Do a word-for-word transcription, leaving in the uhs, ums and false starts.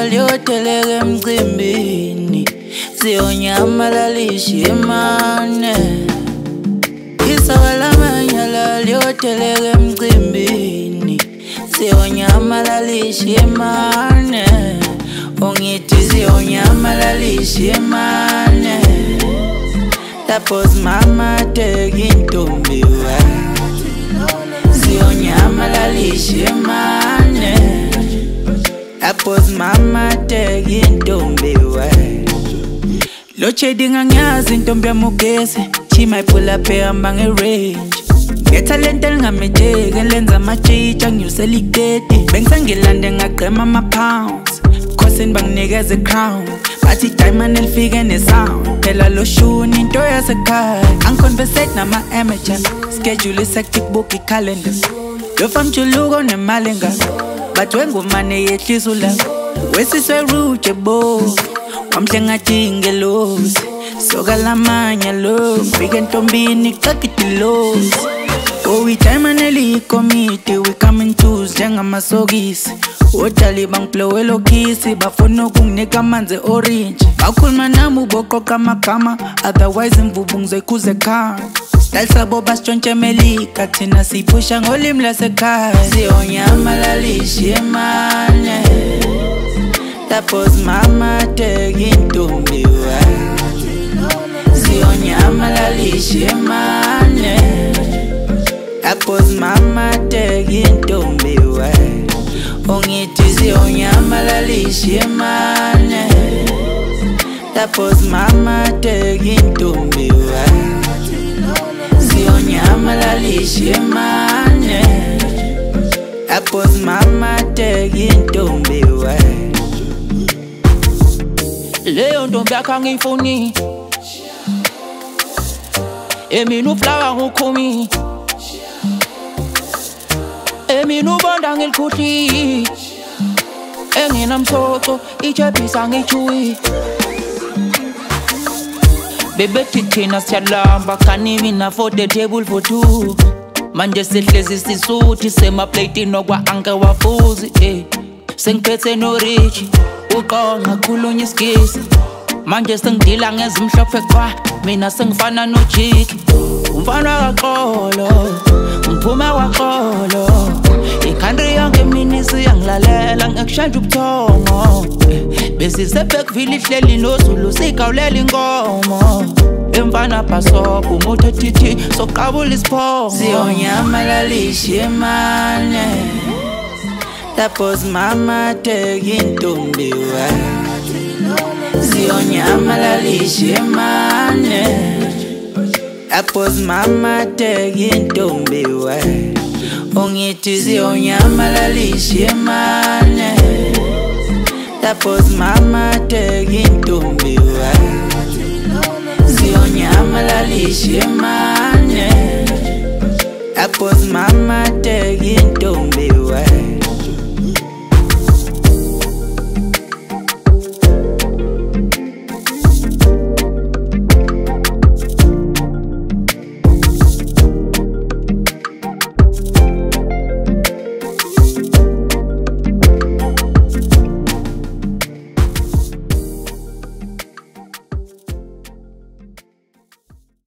lyoteleke emcimbini siyonyamalalisha imane. Isoka lamanyala lyoteleke emcimbini siyonyamalalisha imane. Ungithi siyonyamalalisha imane. Tapos mama teki intombi we siyonyamalalisha imane. Tapos mama teki intombi we lo chedinga ngiyazi intombi yamugesi she might pull up ehamba nge-range. Ngethalente lingamejeki lenza amajitsha nginyusela igeti. Bengisengilande ngagqema ama-pounds khosini banginikeza i-crown. Bathi diamond elifike ne-sound phela lo shuni into yasekhaya. Angiconversate nama-amateur schedule is-hectic book i-calendar. Lo famjuluko nemali engako but wengumane yehlisa ulaka. Wesiswe rude bo wamhle ngathi ingelosi. Soka lamanya lo fike entombini kakitilosi. Oh we time aneli committee we coming twos njengamasokisi. Odali bangiblowela okisi bafuna ukunginika amanzi orange. Bakhuluma nami uboqoqa amagama otherwise imvubu ngizoyikhuza ekhaya. Style sabo basitshontshe melika thina siphusha ngolimi lasekhaya. Siyonyamalalisha imane. Tapos mama teki intombi we siyonyamalalisha imane. Tapos mama teki intombi we ungithi siyonyamalalisha imane. Tapos mama teki intombi we siyonyamalalisha imane. Tapos mama teki intombi we leyo ntombi yakho angiyifuni. Emina uflawa ngukhumi. Emina ubonda ngilkhuhli. Enginamsoco ichebisa ngichuyi. Bebethi thina siyalamba kani mina for the table for two. Manje sihlezi sisuthi semaplatini okwa anke wafuzi eh. Sengiphethe no rich uqonga khulunya iskisi. Manje sengidila ngezimhlophe kwa mina sengifana no jiki. Umfana kaxolo umphuma kaxolo. Ikhandi yonke mina isiyangilalela ngekushanje ubuthongo. Bese sebekuvile ihleli noZulu sikawulela inkomo. Emfana bhasopo umuthe thithi soqabula isiphongo. Siyonyamalalisha imane. Tapos mama teki intombi we siyonyamalalisha imane. Tapos mama teki intombi we ungithi siyonyamalalisha imane. Tapos mama teki intombi we siyonyamalalisha imane. Tapos mama teki intombi we